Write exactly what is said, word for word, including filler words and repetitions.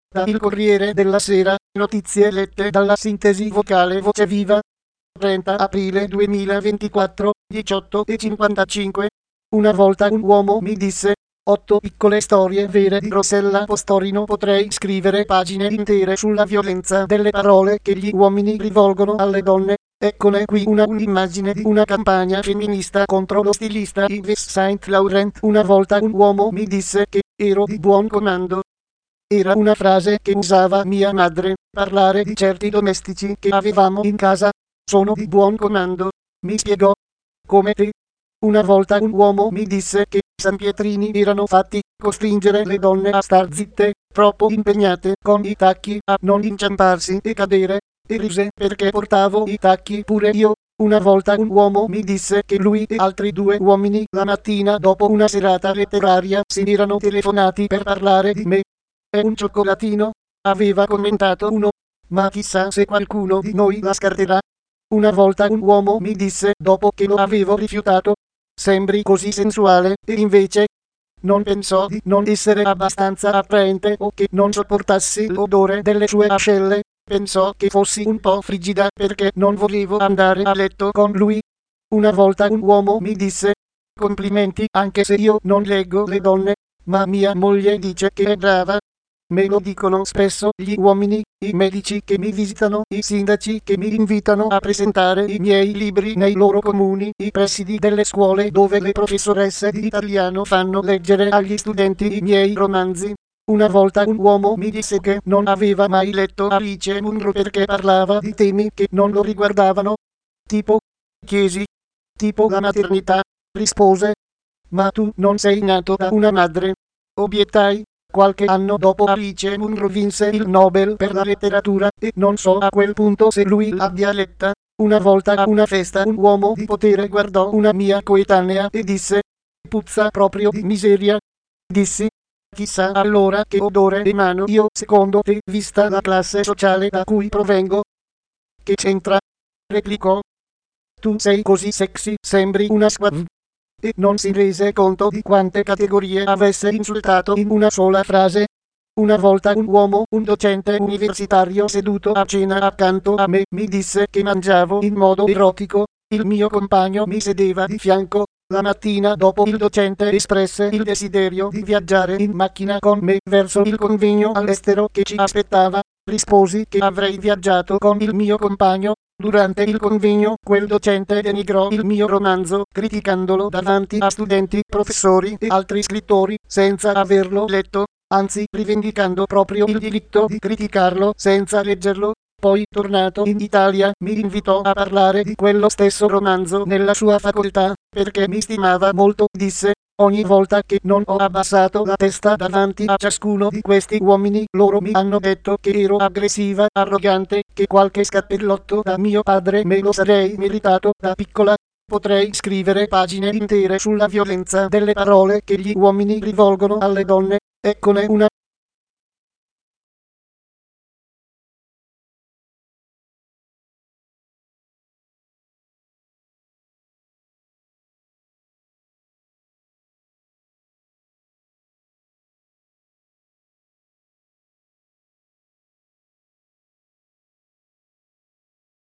Da Il Corriere della Sera, notizie lette dalla sintesi vocale Voce Viva. trenta aprile duemilaventiquattro, diciotto e cinquantacinque. Una volta un uomo mi disse: otto piccole storie vere di Rossella Postorino. Potrei scrivere pagine intere sulla violenza delle parole che gli uomini rivolgono alle donne. Eccone qui una un'immagine di una campagna femminista contro lo stilista Yves Saint Laurent. Una volta un uomo mi disse che ero di buon comando. Era una frase che usava mia madre, parlare di certi domestici che avevamo in casa. Sono di buon comando, mi spiegò. Come te. Una volta un uomo mi disse che sanpietrini erano fatti costringere le donne a star zitte, troppo impegnate con i tacchi a non inciamparsi e cadere, e rise perché portavo i tacchi pure io. Una volta un uomo mi disse che lui e altri due uomini la mattina dopo una serata letteraria si erano telefonati per parlare di me. È un cioccolatino, aveva commentato uno, ma chissà se qualcuno di noi la scarterà. Una volta un uomo mi disse dopo che lo avevo rifiutato: sembri così sensuale, e invece non pensò di non essere abbastanza attraente o che non sopportassi l'odore delle sue ascelle. Pensò che fossi un po' frigida perché non volevo andare a letto con lui. Una volta un uomo mi disse: complimenti, anche se io non leggo le donne, ma mia moglie dice che è brava. Me lo dicono spesso gli uomini, i medici che mi visitano, i sindaci che mi invitano a presentare i miei libri nei loro comuni, i presidi delle scuole dove le professoresse di italiano fanno leggere agli studenti i miei romanzi. Una volta un uomo mi disse che non aveva mai letto Alice Munro perché parlava di temi che non lo riguardavano. Tipo? Chiesi. Tipo la maternità, rispose. Ma tu non sei nato da una madre. Obiettai. Qualche anno dopo Alice Munro vinse il Nobel per la letteratura, e non so a quel punto se lui l'abbia letta. Una volta a una festa un uomo di potere guardò una mia coetanea e disse: puzza proprio di miseria. Dissi: chissà allora che odore emano io secondo te, vista la classe sociale da cui provengo. Che c'entra? Replicò. Tu sei così sexy, sembri una squav. E non si rese conto di quante categorie avesse insultato in una sola frase. Una volta un uomo, un docente universitario seduto a cena accanto a me, mi disse che mangiavo in modo erotico. Il mio compagno mi sedeva di fianco. La mattina dopo il docente espresse il desiderio di viaggiare in macchina con me verso il convegno all'estero che ci aspettava. Risposi che avrei viaggiato con il mio compagno. Durante il convegno, quel docente denigrò il mio romanzo, criticandolo davanti a studenti, professori e altri scrittori, senza averlo letto, anzi rivendicando proprio il diritto di criticarlo senza leggerlo. Poi, tornato in Italia, mi invitò a parlare di quello stesso romanzo nella sua facoltà, perché mi stimava molto. Disse: ogni volta che non ho abbassato la testa davanti a ciascuno di questi uomini, loro mi hanno detto che ero aggressiva, arrogante, che qualche scappellotto da mio padre me lo sarei meritato da piccola. Potrei scrivere pagine intere sulla violenza delle parole che gli uomini rivolgono alle donne. Eccone una